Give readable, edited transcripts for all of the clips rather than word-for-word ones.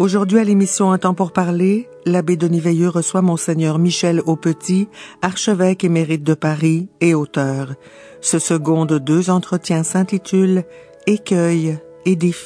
Aujourd'hui à l'émission Un temps pour parler, l'abbé Denis Veilleux reçoit Monseigneur Michel Aupetit, archevêque émérite de Paris et auteur. Ce second de 2 entretiens s'intitule « Écueils et défis ».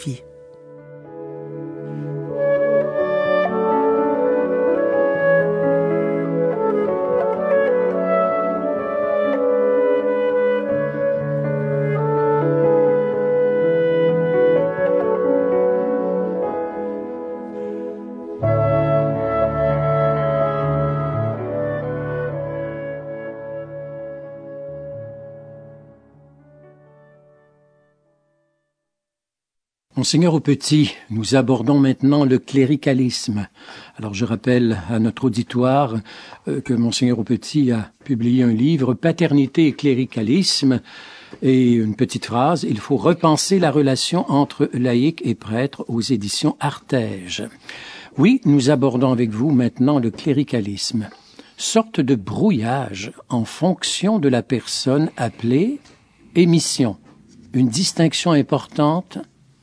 Monseigneur Aupetit, nous abordons maintenant le cléricalisme. Alors je rappelle à notre auditoire que Monseigneur Aupetit a publié un livre « Paternité et cléricalisme » et une petite phrase « Il faut repenser la relation entre laïcs et prêtres » aux éditions Artege. Oui, nous abordons avec vous maintenant le cléricalisme, sorte de brouillage en fonction de la personne appelée et mission. Une distinction importante.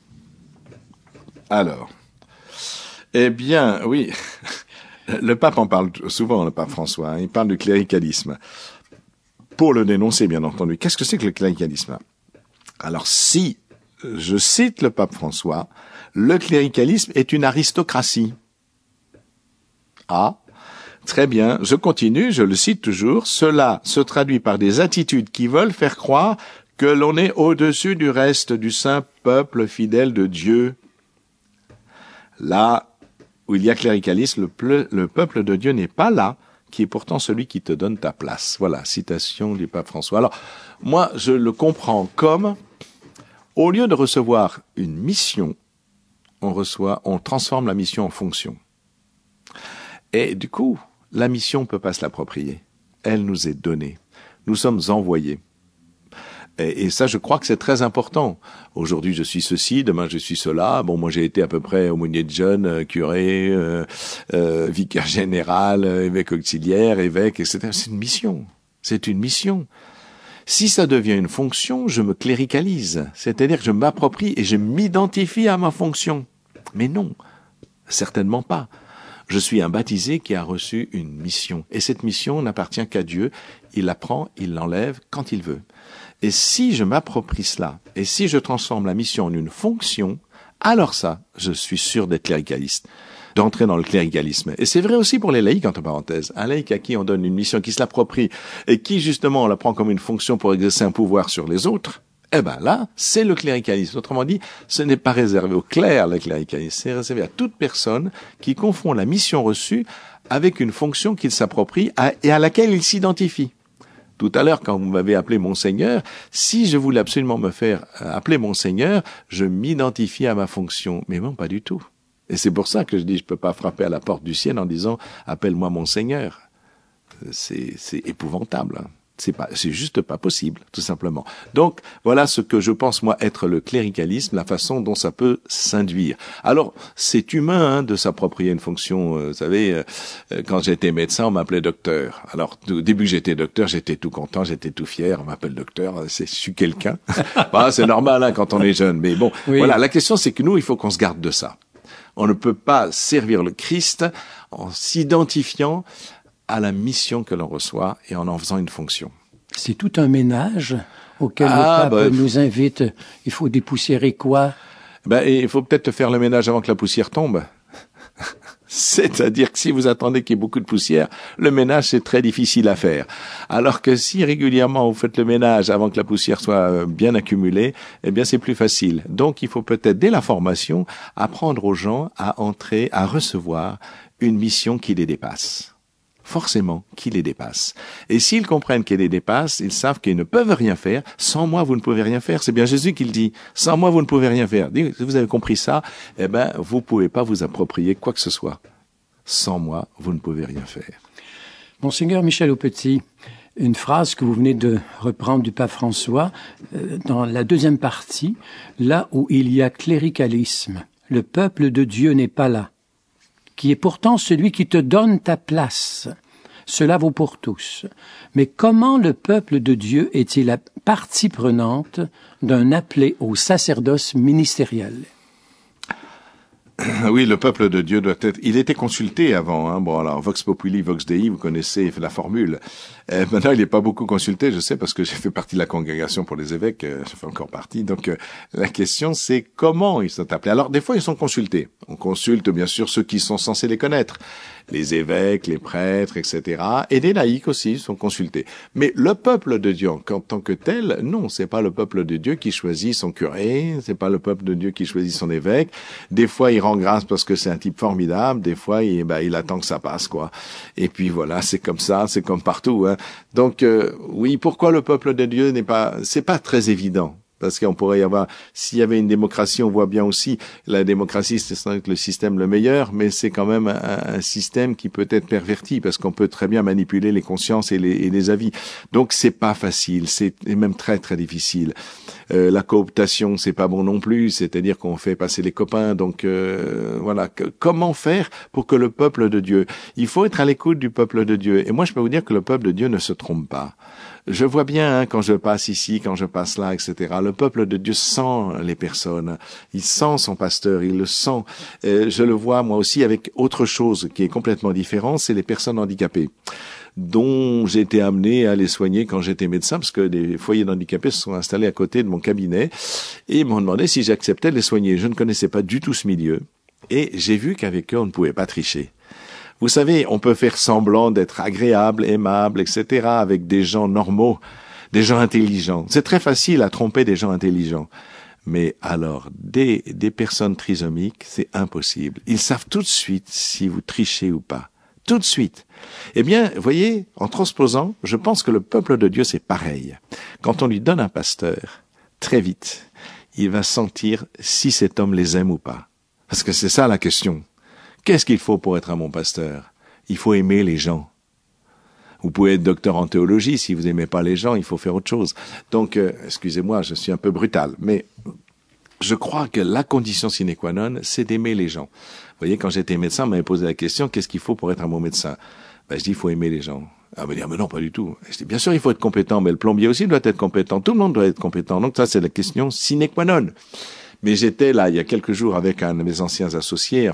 Alors, eh bien, oui, le pape en parle souvent, le pape François, hein, il parle du cléricalisme. Pour le dénoncer, bien entendu. Qu'est-ce que c'est que le cléricalisme? Alors, si je cite le pape François, le cléricalisme est une aristocratie. Ah, très bien, je continue, je le cite toujours. Cela se traduit par des attitudes qui veulent faire croire que l'on est au-dessus du reste du saint peuple fidèle de Dieu. Là où il y a cléricalisme, le peuple de Dieu n'est pas là, qui est pourtant celui qui te donne ta place. Voilà, citation du pape François. Alors, moi, je le comprends comme, au lieu de recevoir une mission, on transforme la mission en fonction. Et du coup, la mission ne peut pas se l'approprier. Elle nous est donnée. Nous sommes envoyés. Et ça, je crois que c'est très important. Aujourd'hui, je suis ceci, demain, je suis cela. Bon, moi, j'ai été à peu près aumônier de jeunes, curé, vicaire général, évêque auxiliaire, évêque, etc. C'est une mission. C'est une mission. Si ça devient une fonction, je me cléricalise. C'est-à-dire que je m'approprie et je m'identifie à ma fonction. Mais non, certainement pas. Je suis un baptisé qui a reçu une mission. Et cette mission n'appartient qu'à Dieu. Il la prend, il l'enlève quand il veut. Et si je m'approprie cela, et si je transforme la mission en une fonction, alors ça, je suis sûr d'être cléricaliste, d'entrer dans le cléricalisme. Et c'est vrai aussi pour les laïcs, entre parenthèses. Un laïc à qui on donne une mission, qui se l'approprie, et qui justement on la prend comme une fonction pour exercer un pouvoir sur les autres, eh ben là, c'est le cléricalisme. Autrement dit, ce n'est pas réservé aux clercs, le cléricalisme, c'est réservé à toute personne qui confond la mission reçue avec une fonction qu'il s'approprie et à laquelle il s'identifie. Tout à l'heure, quand vous m'avez appelé Monseigneur, si je voulais absolument me faire appeler Monseigneur, je m'identifie à ma fonction. Mais non, pas du tout. Et c'est pour ça que je dis, je peux pas frapper à la porte du ciel en disant, appelle-moi Monseigneur. C'est épouvantable, hein. C'est juste pas possible, tout simplement. Donc, voilà ce que je pense, moi, être le cléricalisme, la façon dont ça peut s'induire. Alors, c'est humain, hein, de s'approprier une fonction. Vous savez, quand j'étais médecin, on m'appelait docteur. Alors, au début que j'étais docteur, j'étais tout content, j'étais tout fier. On m'appelle docteur, je suis quelqu'un. Bah, c'est normal, hein, quand on est jeune. Mais bon, oui. Voilà, la question, c'est que nous, il faut qu'on se garde de ça. On ne peut pas servir le Christ en s'identifiant à la mission que l'on reçoit et en faisant une fonction. C'est tout un ménage auquel le pape nous invite. Il faut dépoussiérer quoi? Il faut peut-être faire le ménage avant que la poussière tombe. C'est-à-dire que si vous attendez qu'il y ait beaucoup de poussière, le ménage, c'est très difficile à faire. Alors que si régulièrement vous faites le ménage avant que la poussière soit bien accumulée, eh bien c'est plus facile. Donc il faut peut-être, dès la formation, apprendre aux gens à entrer, à recevoir une mission qui les dépasse. Forcément, qui les dépasse. Et s'ils comprennent qu'ils les dépassent, ils savent qu'ils ne peuvent rien faire. Sans moi, vous ne pouvez rien faire. C'est bien Jésus qui le dit. Sans moi, vous ne pouvez rien faire. Si vous avez compris ça, eh ben, vous pouvez pas vous approprier quoi que ce soit. Sans moi, vous ne pouvez rien faire. Monseigneur Michel Aupetit, une phrase que vous venez de reprendre du pape François, dans la deuxième partie, là où il y a cléricalisme, le peuple de Dieu n'est pas là, qui est pourtant celui qui te donne ta place. Cela vaut pour tous. Mais comment le peuple de Dieu est-il la partie prenante d'un appelé au sacerdoce ministériel? Oui, le peuple de Dieu doit être... Il était consulté avant. Hein. Bon, alors, Vox Populi, Vox Dei, vous connaissez la formule. Maintenant, il n'est pas beaucoup consulté, je sais, parce que j'ai fait partie de la congrégation pour les évêques. Je fais encore partie. Donc, la question, c'est comment ils sont appelés. Alors, des fois, ils sont consultés. On consulte, bien sûr, ceux qui sont censés les connaître. Les évêques, les prêtres, etc. Et les laïcs aussi sont consultés. Mais le peuple de Dieu, en tant que tel, non, c'est pas le peuple de Dieu qui choisit son curé, c'est pas le peuple de Dieu qui choisit son évêque. Des fois, il rend grâce parce que c'est un type formidable, des fois, il attend que ça passe, quoi. Et puis voilà, c'est comme ça, c'est comme partout, hein. Donc, oui, pourquoi le peuple de Dieu c'est pas très évident. Parce qu'on pourrait y avoir, s'il y avait une démocratie, on voit bien aussi, la démocratie, c'est sans doute le système le meilleur, mais c'est quand même un système qui peut être perverti, parce qu'on peut très bien manipuler les consciences et les avis. Donc c'est pas facile, c'est même très très difficile. La cooptation, c'est pas bon non plus, c'est-à-dire qu'on fait passer les copains. Donc voilà, comment faire pour que le peuple de Dieu, il faut être à l'écoute du peuple de Dieu. Et moi, je peux vous dire que le peuple de Dieu ne se trompe pas. Je vois bien, hein, quand je passe ici, quand je passe là, etc. Le peuple de Dieu sent les personnes. Il sent son pasteur, il le sent. Je le vois, moi aussi, avec autre chose qui est complètement différent, c'est les personnes handicapées, dont j'ai été amené à les soigner quand j'étais médecin, parce que des foyers d'handicapés se sont installés à côté de mon cabinet, et ils m'ont demandé si j'acceptais de les soigner. Je ne connaissais pas du tout ce milieu, et j'ai vu qu'avec eux, on ne pouvait pas tricher. Vous savez, on peut faire semblant d'être agréable, aimable, etc. avec des gens normaux, des gens intelligents. C'est très facile à tromper des gens intelligents. Mais alors, des personnes trisomiques, c'est impossible. Ils savent tout de suite si vous trichez ou pas. Tout de suite. Eh bien, voyez, en transposant, je pense que le peuple de Dieu, c'est pareil. Quand on lui donne un pasteur, très vite, il va sentir si cet homme les aime ou pas. Parce que c'est ça la question. Qu'est-ce qu'il faut pour être un bon pasteur? Il faut aimer les gens. Vous pouvez être docteur en théologie, si vous aimez pas les gens, il faut faire autre chose. Donc, excusez-moi, je suis un peu brutal, mais je crois que la condition sine qua non, c'est d'aimer les gens. Vous voyez, quand j'étais médecin, on m'avait posé la question, qu'est-ce qu'il faut pour être un bon médecin? Ben, je dis, il faut aimer les gens. Ah, me dire, mais non, pas du tout. Je dis, bien sûr, il faut être compétent, mais le plombier aussi doit être compétent. Tout le monde doit être compétent. Donc ça, c'est la question sine qua non. Mais j'étais là, il y a quelques jours, avec un de mes anciens associés,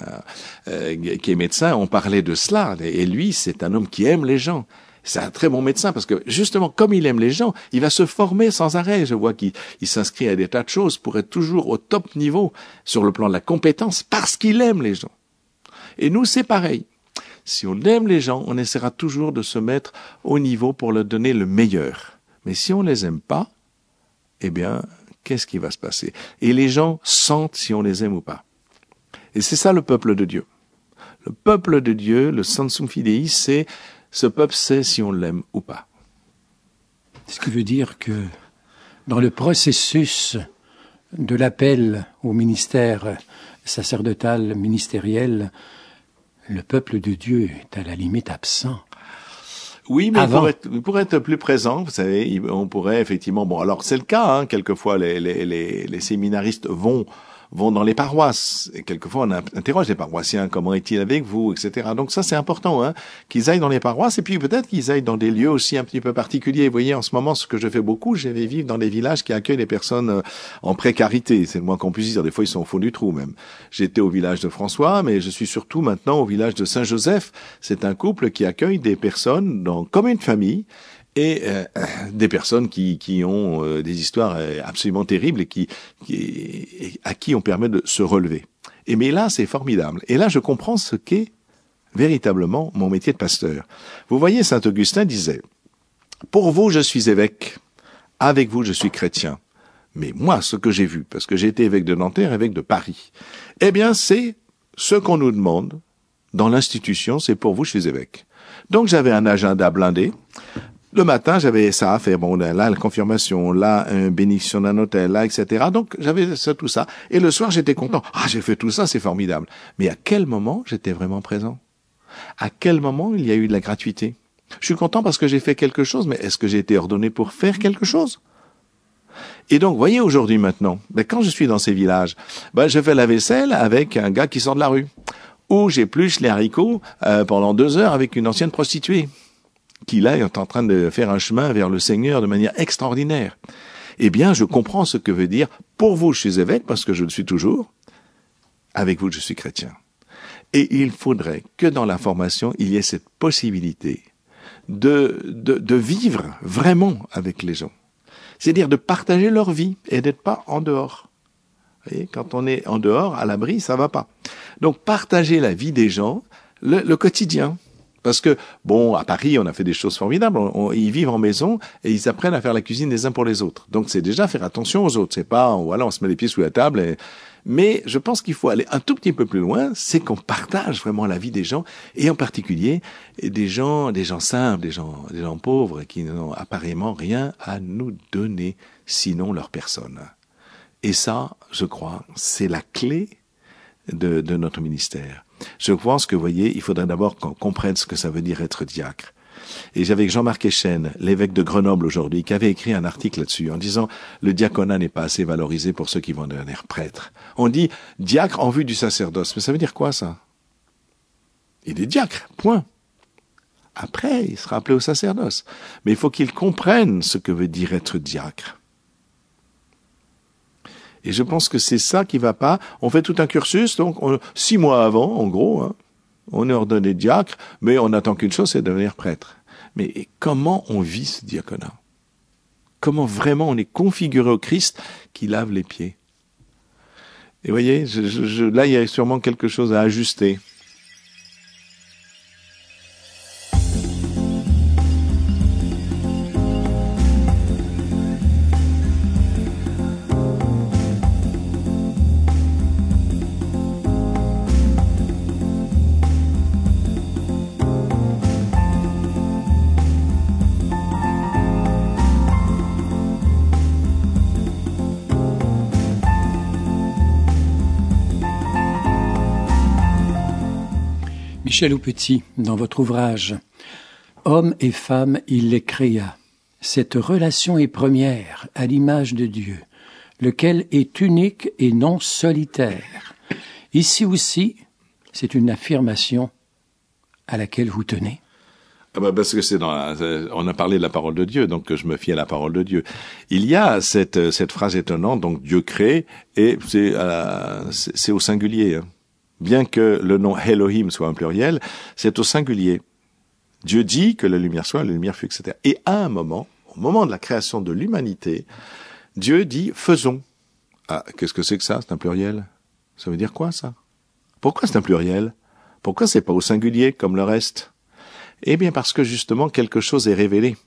qui est médecin, on parlait de cela. Et lui, c'est un homme qui aime les gens. C'est un très bon médecin parce que, justement, comme il aime les gens, il va se former sans arrêt. Je vois qu'il s'inscrit à des tas de choses pour être toujours au top niveau sur le plan de la compétence parce qu'il aime les gens. Et nous, c'est pareil. Si on aime les gens, on essaiera toujours de se mettre au niveau pour leur donner le meilleur. Mais si on les aime pas, eh bien, qu'est-ce qui va se passer? Et les gens sentent si on les aime ou pas. Et c'est ça le peuple de Dieu. Le peuple de Dieu, le Sanctum Fidei, c'est ce peuple sait si on l'aime ou pas. Ce qui veut dire que dans le processus de l'appel au ministère sacerdotal, ministériel, le peuple de Dieu est à la limite absent. Oui, mais pour être plus présent, vous savez, on pourrait effectivement... Bon, alors c'est le cas, hein, quelquefois les séminaristes vont dans les paroisses. Et quelquefois, on interroge les paroissiens, comment est-il avec vous, etc. Donc ça, c'est important, hein, qu'ils aillent dans les paroisses et puis peut-être qu'ils aillent dans des lieux aussi un petit peu particuliers. Vous voyez, en ce moment, ce que je fais beaucoup, je vais vivre dans des villages qui accueillent les personnes en précarité. C'est le moins qu'on puisse dire. Des fois, ils sont au fond du trou, même. J'étais au village de François, mais je suis surtout maintenant au village de Saint-Joseph. C'est un couple qui accueille des personnes comme une famille, et des personnes qui ont des histoires absolument terribles et à qui on permet de se relever. Et mais là, c'est formidable. Et là, je comprends ce qu'est véritablement mon métier de pasteur. Vous voyez, saint Augustin disait, « Pour vous, je suis évêque. Avec vous, je suis chrétien. Mais moi, ce que j'ai vu, parce que j'ai été évêque de Nanterre, évêque de Paris, eh bien, c'est ce qu'on nous demande dans l'institution, c'est pour vous, je suis évêque. » Donc, j'avais un agenda blindé. Le matin, j'avais ça à faire. Bon, là, la confirmation, là, une bénédiction d'un hôtel, là, etc. Donc, j'avais ça, tout ça. Et le soir, j'étais content. Ah, j'ai fait tout ça, c'est formidable. Mais à quel moment j'étais vraiment présent? À quel moment il y a eu de la gratuité? Je suis content parce que j'ai fait quelque chose, mais est-ce que j'ai été ordonné pour faire quelque chose? Et donc, voyez, aujourd'hui, maintenant, quand je suis dans ces villages, je fais la vaisselle avec un gars qui sort de la rue. Ou j'épluche les haricots pendant 2 heures avec une ancienne prostituée, qui là est en train de faire un chemin vers le Seigneur de manière extraordinaire. Eh bien, je comprends ce que veut dire, pour vous, je suis évêque, parce que je le suis toujours. avec vous je suis chrétien. Et il faudrait que dans la formation, il y ait cette possibilité de vivre vraiment avec les gens. C'est-à-dire de partager leur vie et d'être pas en dehors. Vous voyez, quand on est en dehors, à l'abri, ça va pas. Donc partager la vie des gens, le quotidien. Parce que, bon, à Paris, on a fait des choses formidables. Ils vivent en maison et ils apprennent à faire la cuisine les uns pour les autres. Donc, c'est déjà faire attention aux autres. C'est pas, voilà, on se met les pieds sous la table. Mais je pense qu'il faut aller un tout petit peu plus loin. C'est qu'on partage vraiment la vie des gens et en particulier des gens simples, des gens pauvres qui n'ont apparemment rien à nous donner, sinon leur personne. Et ça, je crois, c'est la clé de notre ministère. Je pense que, vous voyez, il faudrait d'abord qu'on comprenne ce que ça veut dire être diacre. Et j'avais Jean-Marc Echen, l'évêque de Grenoble aujourd'hui, qui avait écrit un article là-dessus en disant « Le diaconat n'est pas assez valorisé pour ceux qui vont devenir prêtres. » On dit « diacre en vue du sacerdoce ». Mais ça veut dire quoi, ça? Il est diacre, point. Après, il sera appelé au sacerdoce. Mais il faut qu'il comprenne ce que veut dire être diacre. Et je pense que c'est ça qui va pas. On fait tout un cursus, donc 6 mois avant, en gros, on est ordonné diacre, mais on attend qu'une chose, c'est de devenir prêtre. Mais comment on vit ce diaconat? Comment vraiment on est configuré au Christ qui lave les pieds? Et vous voyez, là, il y a sûrement quelque chose à ajuster. Michel Aupetit, dans votre ouvrage « Hommes et femmes, il les créa. Cette relation est première, à l'image de Dieu, lequel est unique et non solitaire. Ici aussi, c'est une affirmation à laquelle vous tenez. » Parce que on a parlé de la parole de Dieu, donc je me fie à la parole de Dieu. Il y a cette phrase étonnante, donc Dieu crée, et c'est au singulier. Bien que le nom Elohim soit un pluriel, c'est au singulier. Dieu dit que la lumière soit, la lumière fut, etc. Et à un moment, au moment de la création de l'humanité, Dieu dit faisons. Ah, qu'est-ce que c'est que ça? C'est un pluriel. Ça veut dire quoi, ça? Pourquoi c'est un pluriel? Pourquoi c'est pas au singulier comme le reste? Eh bien, parce que justement, quelque chose est révélé.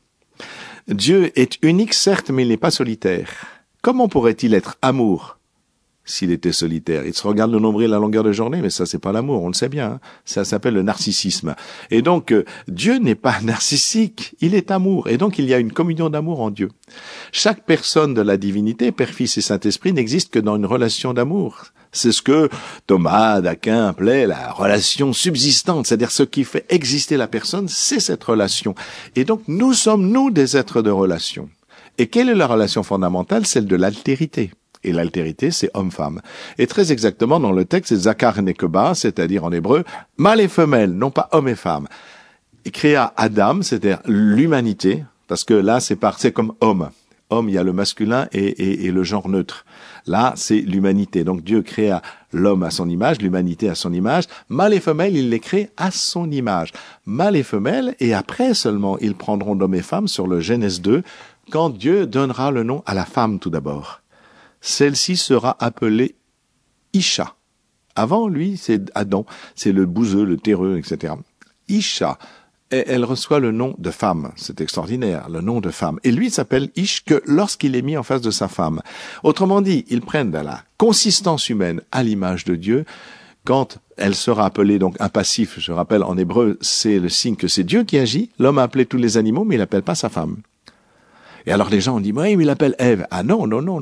Dieu est unique, certes, mais il n'est pas solitaire. Comment pourrait-il être amour s'il était solitaire? Il se regarde le nombril à la longueur de journée, mais ça, c'est pas l'amour, on le sait bien. Ça s'appelle le narcissisme. Et donc, Dieu n'est pas narcissique, il est amour. Et donc, il y a une communion d'amour en Dieu. Chaque personne de la divinité, Père, Fils et Saint-Esprit, n'existe que dans une relation d'amour. C'est ce que Thomas d'Aquin appelait la relation subsistante, c'est-à-dire ce qui fait exister la personne, c'est cette relation. Et donc, nous sommes, nous, des êtres de relation. Et quelle est la relation fondamentale? Celle de l'altérité. Et l'altérité, c'est homme-femme. Et très exactement, dans le texte, c'est Zakar Nekeba, c'est-à-dire en hébreu, mâle et femelle, non pas homme et femme. Il créa Adam, c'est-à-dire l'humanité, parce que là, c'est comme homme. Homme, il y a le masculin et le genre neutre. Là, c'est l'humanité. Donc Dieu créa l'homme à son image, l'humanité à son image. Mâle et femelle, il les crée à son image. Mâle et femelle, et après seulement, ils prendront d'homme et femme sur le Genèse 2, quand Dieu donnera le nom à la femme tout d'abord. Celle-ci sera appelée Isha. Avant, lui, c'est Adam, c'est le bouseux, le terreux, etc. Isha, et elle reçoit le nom de femme. C'est extraordinaire, le nom de femme. Et lui s'appelle Ish que lorsqu'il est mis en face de sa femme. Autrement dit, ils prennent de la consistance humaine à l'image de Dieu. Quand elle sera appelée donc un passif, je rappelle, en hébreu, c'est le signe que c'est Dieu qui agit. L'homme a appelé tous les animaux, mais il n'appelle pas sa femme. Et alors les gens ont dit, oui, mais il appelle Ève. Ah non.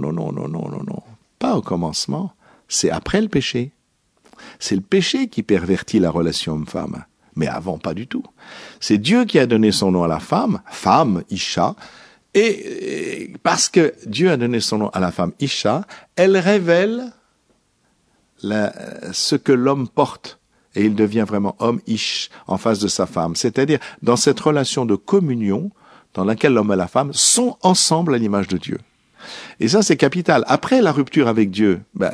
Pas au commencement. C'est après le péché. C'est le péché qui pervertit la relation homme-femme. Mais avant, pas du tout. C'est Dieu qui a donné son nom à la femme, Isha, et parce que Dieu a donné son nom à la femme Isha, elle révèle ce que l'homme porte. Et il devient vraiment homme Ish en face de sa femme. C'est-à-dire, dans cette relation de communion, dans laquelle l'homme et la femme sont ensemble à l'image de Dieu. Et ça, c'est capital. Après la rupture avec Dieu,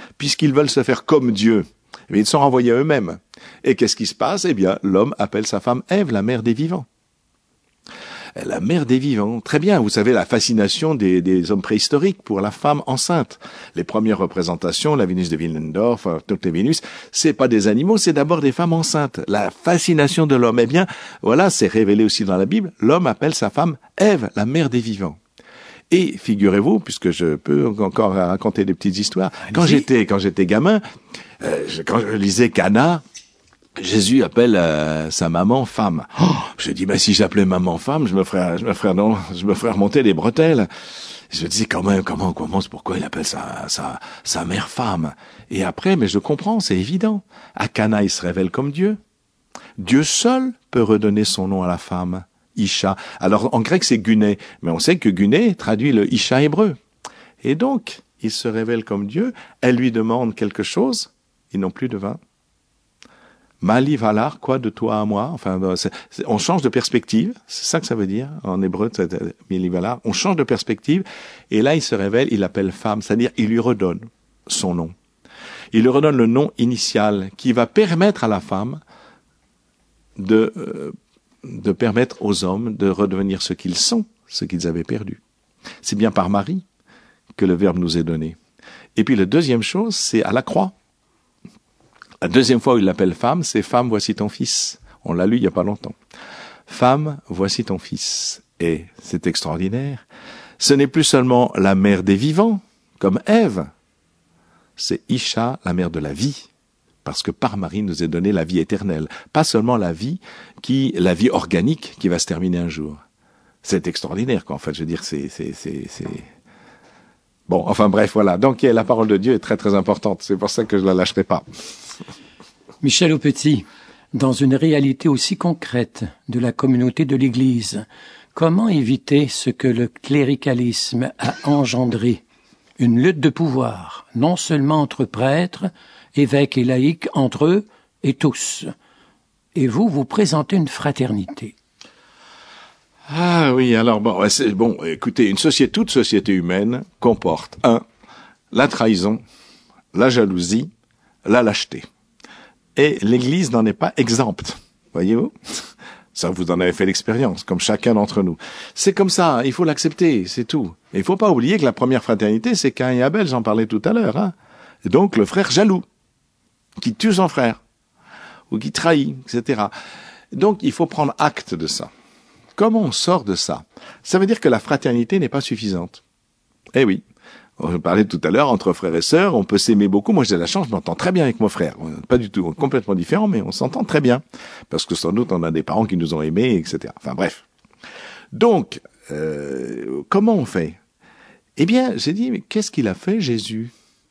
puisqu'ils veulent se faire comme Dieu. Mais ils sont renvoyés à eux-mêmes. Et qu'est-ce qui se passe? Eh bien, l'homme appelle sa femme Ève, la mère des vivants. La mère des vivants. Très bien, vous savez, la fascination des hommes préhistoriques pour la femme enceinte. Les premières représentations, la Vénus de Willendorf, toutes les Vénus, c'est pas des animaux, c'est d'abord des femmes enceintes. La fascination de l'homme, eh bien, voilà, c'est révélé aussi dans la Bible. L'homme appelle sa femme Ève, la mère des vivants. Et figurez-vous, puisque je peux encore raconter des petites histoires, quand j'étais gamin, quand je lisais Cana, Jésus appelle sa maman femme. Oh, je dis, mais si j'appelais maman femme, je me ferais remonter les bretelles. Je disais comment, pourquoi il appelle sa mère femme. Et après, mais je comprends, c'est évident. À Cana, il se révèle comme Dieu. Dieu seul peut redonner son nom à la femme, Isha. Alors, en grec, c'est Guné, mais on sait que Guné traduit le Isha hébreu. Et donc, il se révèle comme Dieu. Elle lui demande quelque chose. Ils n'ont plus de vin. Mali valar, quoi de toi à moi? Enfin, on change de perspective. C'est ça que ça veut dire en hébreu. Mali valar. On change de perspective. Et là, il se révèle. Il l'appelle femme. C'est-à-dire, il lui redonne son nom. Il lui redonne le nom initial qui va permettre à la femme de permettre aux hommes de redevenir ce qu'ils sont, ce qu'ils avaient perdu. C'est bien par Marie que le Verbe nous est donné. Et puis la deuxième chose, c'est à la croix. La deuxième fois où il l'appelle femme, c'est « Femme, voici ton fils ». On l'a lu il n'y a pas longtemps. « Femme, voici ton fils ». Et c'est extraordinaire. Ce n'est plus seulement la mère des vivants, comme Ève. C'est Isha, la mère de la vie. Parce que par Marie nous est donnée la vie éternelle. Pas seulement la vie organique qui va se terminer un jour. C'est extraordinaire, quoi. En fait, je veux dire, c'est... Bon, enfin bref, voilà. Donc la parole de Dieu est très très importante. C'est pour ça que je la lâcherai pas. Michel Aupetit, dans une réalité aussi concrète de la communauté de l'Église, comment éviter ce que le cléricalisme a engendré? Une lutte de pouvoir, non seulement entre prêtres, évêques et laïcs, entre eux et tous. Et vous présentez une fraternité. Ah oui, alors bon, écoutez, toute société humaine comporte la trahison, la jalousie, la lâcheté. Et l'Église n'en est pas exempte, voyez-vous? Ça, vous en avez fait l'expérience, comme chacun d'entre nous. C'est comme ça, il faut l'accepter, c'est tout. Et il faut pas oublier que la première fraternité, c'est Caïn et Abel, j'en parlais tout à l'heure. Hein. Et donc le frère jaloux, qui tue son frère, ou qui trahit, etc. Donc il faut prendre acte de ça. Comment on sort de ça? Ça veut dire que la fraternité n'est pas suffisante. Eh oui. On parlait tout à l'heure, entre frères et sœurs, on peut s'aimer beaucoup. Moi, j'ai la chance, je m'entends très bien avec mon frère. Pas du tout, complètement différent, mais on s'entend très bien. Parce que sans doute, on a des parents qui nous ont aimés, etc. Enfin, bref. Donc, comment on fait? Eh bien, j'ai dit, mais qu'est-ce qu'il a fait, Jésus?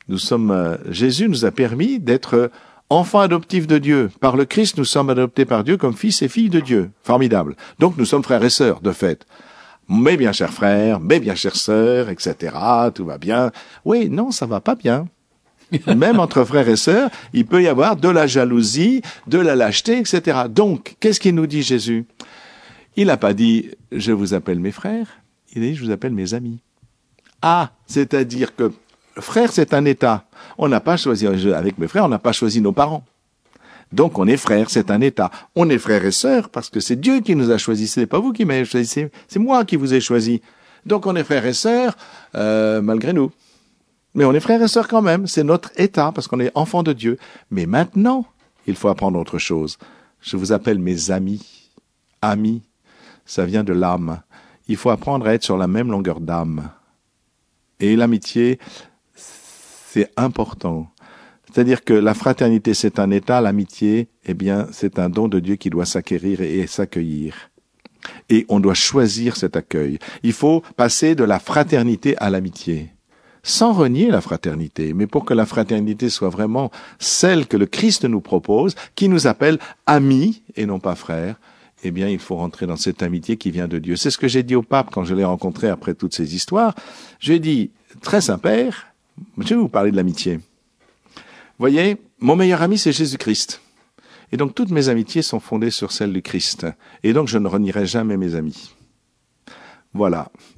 Jésus nous a permis d'être enfants adoptifs de Dieu. Par le Christ, nous sommes adoptés par Dieu comme fils et filles de Dieu. Formidable. Donc, nous sommes frères et sœurs, de fait. Mes bien chers frères, mes bien chères sœurs, etc. Tout va bien. Oui, non, ça va pas bien. Même entre frères et sœurs, il peut y avoir de la jalousie, de la lâcheté, etc. Donc, qu'est-ce qu'il nous dit Jésus? Il n'a pas dit « je vous appelle mes frères », il a dit « je vous appelle mes amis ». Ah, c'est-à-dire que frère, c'est un état. On n'a pas choisi, avec mes frères, on n'a pas choisi nos parents. Donc on est frères, c'est un état. On est frères et sœurs parce que c'est Dieu qui nous a choisis. Ce n'est pas vous qui m'avez choisi, c'est moi qui vous ai choisi. Donc on est frères et sœurs malgré nous. Mais on est frères et sœurs quand même. C'est notre état parce qu'on est enfants de Dieu. Mais maintenant, il faut apprendre autre chose. Je vous appelle mes amis. Amis, ça vient de l'âme. Il faut apprendre à être sur la même longueur d'âme. Et l'amitié, c'est important. C'est-à-dire que la fraternité, c'est un état, l'amitié, eh bien, c'est un don de Dieu qui doit s'acquérir et s'accueillir. Et on doit choisir cet accueil. Il faut passer de la fraternité à l'amitié, sans renier la fraternité, mais pour que la fraternité soit vraiment celle que le Christ nous propose, qui nous appelle amis et non pas frères, eh bien, il faut rentrer dans cette amitié qui vient de Dieu. C'est ce que j'ai dit au pape quand je l'ai rencontré après toutes ces histoires. J'ai dit, très Saint-Père, je vais vous parler de l'amitié. Vous voyez, mon meilleur ami, c'est Jésus-Christ. Et donc, toutes mes amitiés sont fondées sur celle du Christ. Et donc, je ne renierai jamais mes amis. Voilà.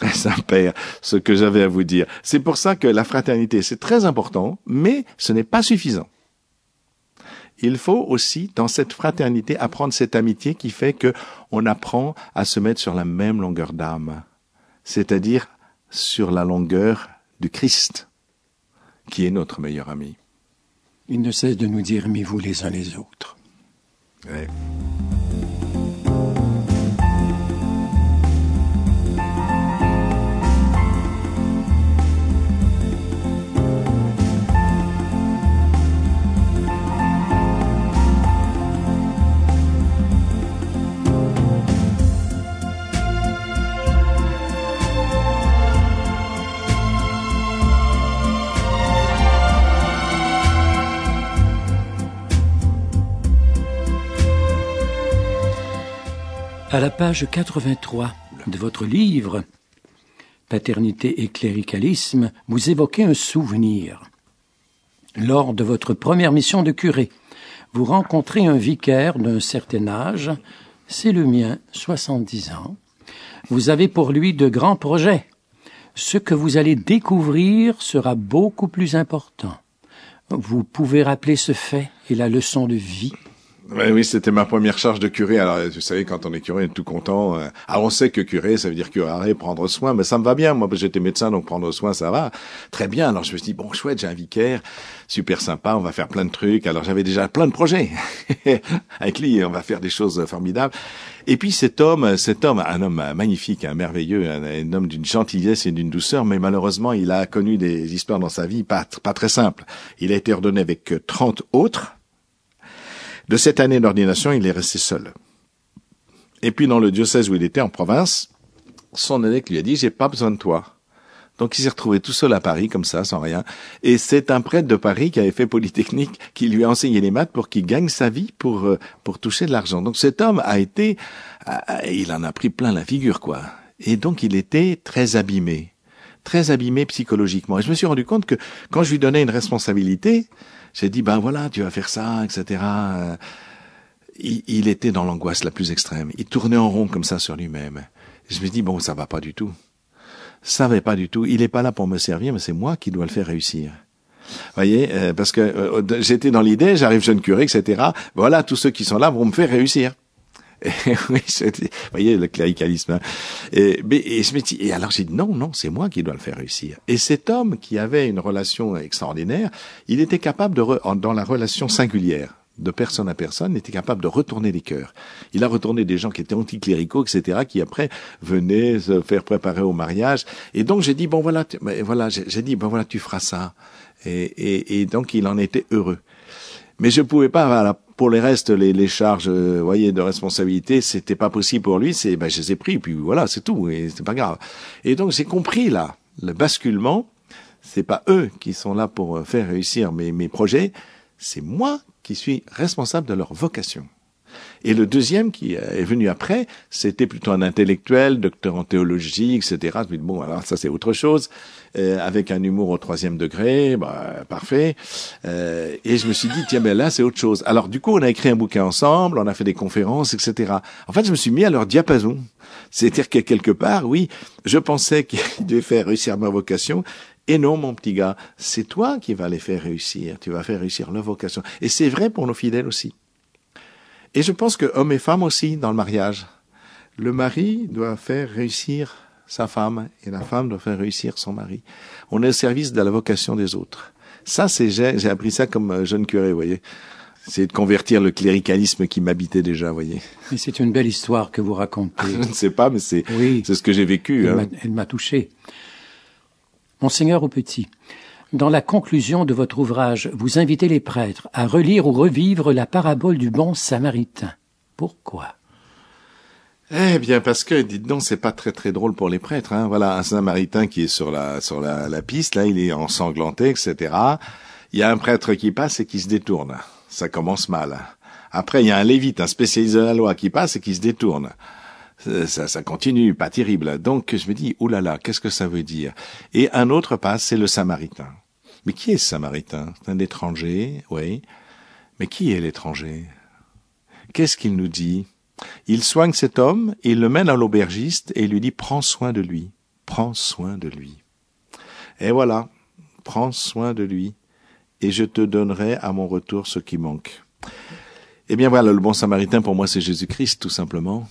très Saint-Père, ce que j'avais à vous dire. C'est pour ça que la fraternité, c'est très important, mais ce n'est pas suffisant. Il faut aussi, dans cette fraternité, apprendre cette amitié qui fait que on apprend à se mettre sur la même longueur d'âme, c'est-à-dire sur la longueur du Christ, qui est notre meilleur ami. Il ne cesse de nous dire « aimez-vous les uns les autres ». Ouais. À la page 83 de votre livre « Paternité et cléricalisme », vous évoquez un souvenir. Lors de votre première mission de curé, vous rencontrez un vicaire d'un certain âge, c'est le mien, 70 ans. Vous avez pour lui de grands projets. Ce que vous allez découvrir sera beaucoup plus important. Vous pouvez rappeler ce fait et la leçon de vie. Oui, c'était ma première charge de curé. Alors, vous savez, quand on est curé, on est tout content. Alors, on sait que curé, ça veut dire curare, prendre soin, mais ça me va bien. Moi, j'étais médecin, donc prendre soin, ça va. Très bien. Alors, je me suis dit, bon, chouette, j'ai un vicaire, super sympa, on va faire plein de trucs. Alors, j'avais déjà plein de projets. Avec lui, on va faire des choses formidables. Et puis, cet homme, un homme magnifique, un merveilleux, un homme d'une gentillesse et d'une douceur, mais malheureusement, il a connu des histoires dans sa vie pas très simples. Il a été ordonné avec 30 autres. De cette année d'ordination, il est resté seul. Et puis dans le diocèse où il était, en province, son évêque lui a dit « j'ai pas besoin de toi ». Donc il s'est retrouvé tout seul à Paris, comme ça, sans rien. Et c'est un prêtre de Paris qui avait fait Polytechnique, qui lui a enseigné les maths pour qu'il gagne sa vie, pour toucher de l'argent. Donc cet homme il en a pris plein la figure, quoi. Et donc il était très abîmé psychologiquement. Et je me suis rendu compte que quand je lui donnais une responsabilité, j'ai dit, ben voilà, tu vas faire ça, etc. Il était dans l'angoisse la plus extrême. Il tournait en rond comme ça sur lui-même. Je me dis, bon, ça va pas du tout. Ça va pas du tout. Il est pas là pour me servir, mais c'est moi qui dois le faire réussir. Voyez, parce que j'étais dans l'idée, j'arrive jeune curé, etc. Voilà, tous ceux qui sont là vont me faire réussir. Et oui, vous voyez le cléricalisme. Hein. Et je me dis, et alors j'ai dit non, c'est moi qui dois le faire réussir. Et cet homme qui avait une relation extraordinaire, il était capable dans la relation singulière de personne à personne, il était capable de retourner les cœurs. Il a retourné des gens qui étaient anticléricaux, etc., qui après venaient se faire préparer au mariage. Et donc j'ai dit j'ai dit tu feras ça. Et donc il en était heureux. Mais je pouvais pas, voilà, pour les restes, les charges, voyez, de responsabilité, c'était pas possible pour lui, je les ai pris, puis voilà, c'est tout, et c'est pas grave. Et donc, j'ai compris, là, le basculement, c'est pas eux qui sont là pour faire réussir mes projets, c'est moi qui suis responsable de leur vocation. Et le deuxième qui est venu après, c'était plutôt un intellectuel, docteur en théologie, etc. Je me dis, bon, alors ça c'est autre chose, avec un humour au 3e degré, parfait. Et je me suis dit, tiens, ben là c'est autre chose. Alors du coup, on a écrit un bouquin ensemble, on a fait des conférences, etc. En fait, je me suis mis à leur diapason. C'est-à-dire que quelque part, oui, je pensais qu'ils devaient faire réussir ma vocation. Et non, mon petit gars, c'est toi qui vas les faire réussir. Tu vas faire réussir leur vocation. Et c'est vrai pour nos fidèles aussi. Et je pense que hommes et femmes aussi, dans le mariage, le mari doit faire réussir sa femme et la femme doit faire réussir son mari. On est au service de la vocation des autres. Ça, j'ai appris ça comme jeune curé, vous voyez. C'est de convertir le cléricalisme qui m'habitait déjà, vous voyez. Et c'est une belle histoire que vous racontez. Je ne sais pas, mais c'est ce que j'ai vécu. Elle m'a touché. Monseigneur Aupetit, dans la conclusion de votre ouvrage, vous invitez les prêtres à relire ou revivre la parabole du bon samaritain. Pourquoi ? Eh bien, parce que, dites donc, c'est pas très très drôle pour les prêtres, hein. Voilà, un samaritain qui est sur la piste, là, il est ensanglanté, etc. Il y a un prêtre qui passe et qui se détourne. Ça commence mal. Après, il y a un lévite, un spécialiste de la loi qui passe et qui se détourne. Ça continue, pas terrible. Donc, je me dis, oh là là, qu'est-ce que ça veut dire? Et un autre passe, c'est le samaritain. Mais qui est ce samaritain? C'est un étranger, oui. Mais qui est l'étranger? Qu'est-ce qu'il nous dit? Il soigne cet homme, il le mène à l'aubergiste et il lui dit « Prends soin de lui, prends soin de lui. Et voilà, prends soin de lui, et je te donnerai à mon retour ce qui manque. Eh bien voilà, le bon samaritain pour moi c'est Jésus-Christ tout simplement,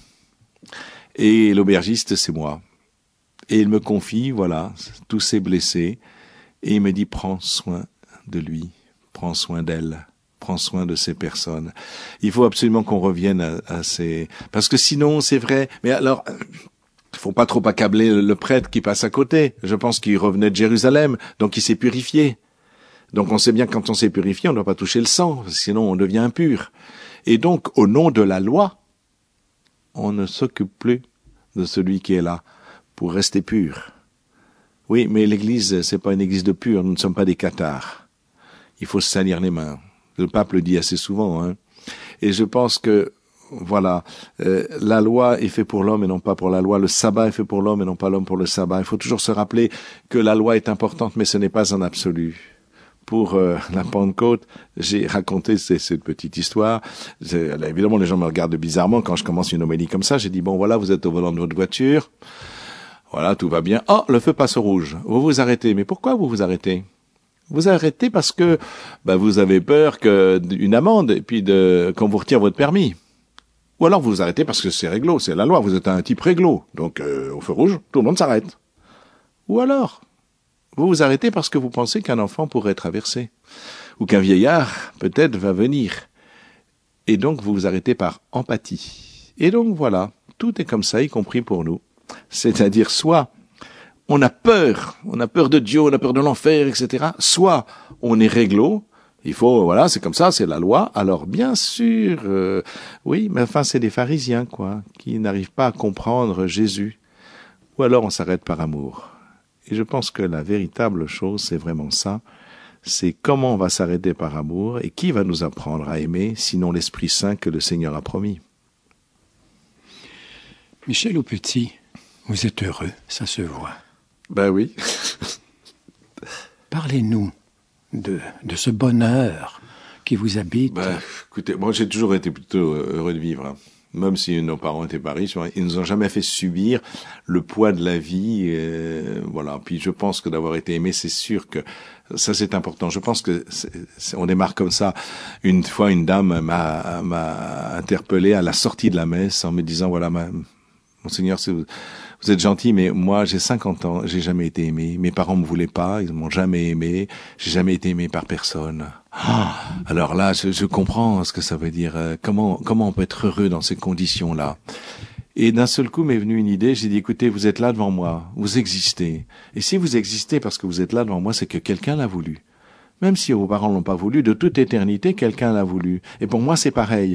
et l'aubergiste c'est moi. Et il me confie, voilà, tous ses blessés, et il me dit prends soin de lui, prends soin d'elle. Prends soin de ces personnes. Il faut absolument qu'on revienne à ces... Parce que sinon, c'est vrai... Mais alors, il faut pas trop accabler le prêtre qui passe à côté. Je pense qu'il revenait de Jérusalem, donc il s'est purifié. Donc on sait bien que quand on s'est purifié, on ne doit pas toucher le sang, sinon on devient impur. Et donc, au nom de la loi, on ne s'occupe plus de celui qui est là pour rester pur. Oui, mais l'Église, c'est pas une Église de purs, nous ne sommes pas des cathares. Il faut se salir les mains. Le pape le dit assez souvent, hein. Et je pense que, voilà, la loi est faite pour l'homme et non pas pour la loi. Le sabbat est fait pour l'homme et non pas l'homme pour le sabbat. Il faut toujours se rappeler que la loi est importante, mais ce n'est pas un absolu. Pour la Pentecôte, j'ai raconté cette petite histoire. Là, évidemment, les gens me regardent bizarrement quand je commence une homélie comme ça. J'ai dit, bon, voilà, vous êtes au volant de votre voiture. Voilà, tout va bien. Oh, le feu passe au rouge. Vous vous arrêtez. Mais pourquoi vous vous arrêtez ? Vous arrêtez parce que vous avez peur d'une amende et puis qu'on vous retire votre permis. Ou alors vous vous arrêtez parce que c'est réglo, c'est la loi, vous êtes un type réglo. Donc au feu rouge, tout le monde s'arrête. Ou alors vous vous arrêtez parce que vous pensez qu'un enfant pourrait traverser ou qu'un vieillard peut-être va venir. Et donc vous vous arrêtez par empathie. Et donc voilà, tout est comme ça, y compris pour nous. C'est-à-dire soit on a peur de Dieu, on a peur de l'enfer, etc. Soit on est réglo, il faut, voilà, c'est comme ça, c'est la loi. Alors bien sûr, oui, mais enfin c'est des pharisiens, quoi, qui n'arrivent pas à comprendre Jésus. Ou alors on s'arrête par amour. Et je pense que la véritable chose, c'est vraiment ça. C'est comment on va s'arrêter par amour et qui va nous apprendre à aimer, sinon l'Esprit Saint que le Seigneur a promis. Michel Aupetit, vous êtes heureux, ça se voit. Ben oui. Parlez-nous de ce bonheur qui vous habite. Écoutez, moi j'ai toujours été plutôt heureux de vivre. Hein. Même si nos parents étaient pas riches, ils nous ont jamais fait subir le poids de la vie. Voilà. Puis je pense que d'avoir été aimé, c'est sûr que ça c'est important. Je pense que on démarre comme ça. Une fois, une dame m'a interpellé à la sortie de la messe en me disant voilà, Monseigneur, vous êtes gentil, mais moi, j'ai 50 ans, j'ai jamais été aimé. Mes parents me voulaient pas, ils m'ont jamais aimé. J'ai jamais été aimé par personne. Alors là, je comprends ce que ça veut dire. Comment on peut être heureux dans ces conditions-là? Et d'un seul coup m'est venue une idée. J'ai dit, écoutez, vous êtes là devant moi, vous existez. Et si vous existez parce que vous êtes là devant moi, c'est que quelqu'un l'a voulu. Même si vos parents l'ont pas voulu, de toute éternité, quelqu'un l'a voulu. Et pour moi, c'est pareil.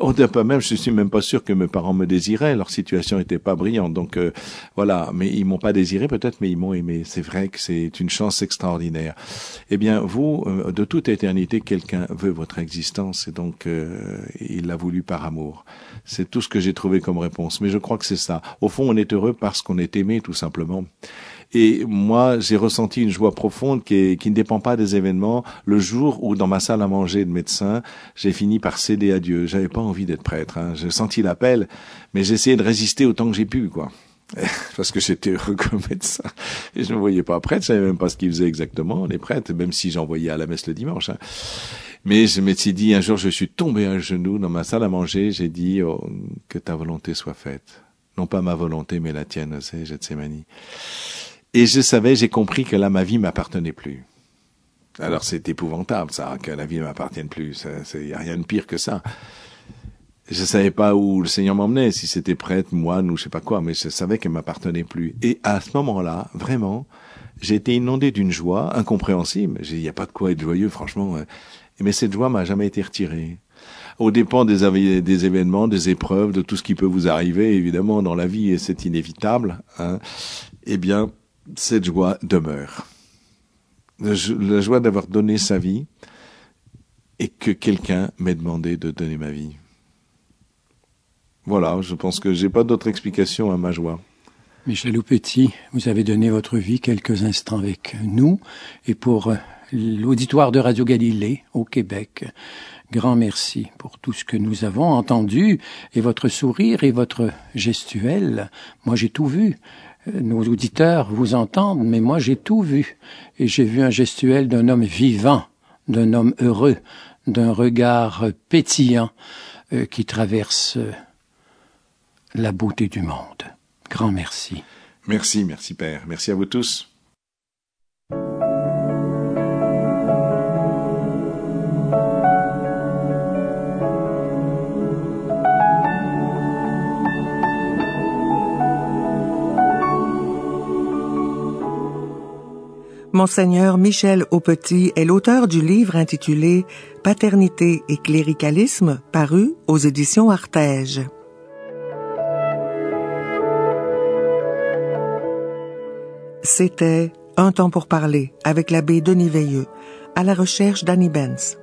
Je suis même pas sûr que mes parents me désiraient. Leur situation était pas brillante. Donc, voilà. Mais ils m'ont pas désiré, peut-être, mais ils m'ont aimé. C'est vrai que c'est une chance extraordinaire. Eh bien, vous, de toute éternité, quelqu'un veut votre existence. Et donc, il l'a voulu par amour. C'est tout ce que j'ai trouvé comme réponse. Mais je crois que c'est ça. Au fond, on est heureux parce qu'on est aimé, tout simplement. Et moi, j'ai ressenti une joie profonde qui ne dépend pas des événements. Le jour où, dans ma salle à manger de médecin, j'ai fini par céder à Dieu. J'avais pas envie d'être prêtre, hein. J'ai senti l'appel, mais j'ai essayé de résister autant que j'ai pu, quoi. Parce que j'étais heureux comme médecin. Et je ne me voyais pas prêtre, je savais même pas ce qu'ils faisaient exactement, les prêtres, même si j'envoyais à la messe le dimanche, hein. Mais je m'étais dit, un jour, je suis tombé à genoux dans ma salle à manger, j'ai dit, que ta volonté soit faite. Non pas ma volonté, mais la tienne, c'est Gethsémani. Et je savais, j'ai compris que là, ma vie m'appartenait plus. Alors c'est épouvantable, ça, que la vie ne m'appartienne plus. Il n'y a rien de pire que ça. Je savais pas où le Seigneur m'emmenait, si c'était prêtre, moine ou je sais pas quoi, mais je savais qu'elle m'appartenait plus. Et à ce moment-là, vraiment, j'ai été inondé d'une joie incompréhensible. J'ai dit, il n'y a pas de quoi être joyeux, franchement. Mais cette joie m'a jamais été retirée. Au dépend des événements, des épreuves, de tout ce qui peut vous arriver, évidemment, dans la vie, et c'est inévitable, hein. Eh bien, cette joie demeure. La joie d'avoir donné sa vie et que quelqu'un m'ait demandé de donner ma vie. Voilà, je pense que j'ai pas d'autre explication à ma joie. Michel Aupetit, vous avez donné votre vie quelques instants avec nous et pour l'auditoire de Radio Galilée au Québec. Grand merci pour tout ce que nous avons entendu et votre sourire et votre gestuelle. Moi, j'ai tout vu. nos auditeurs vous entendent, mais moi j'ai tout vu. Et j'ai vu un gestuel d'un homme vivant, d'un homme heureux, d'un regard pétillant qui traverse la beauté du monde. Grand merci. Merci Père. Merci à vous tous. Monseigneur Michel Aupetit est l'auteur du livre intitulé « Paternité et cléricalisme » paru aux éditions Artege. C'était Un temps pour parler avec l'abbé Denis Veilleux, à la recherche d'Annie Benz.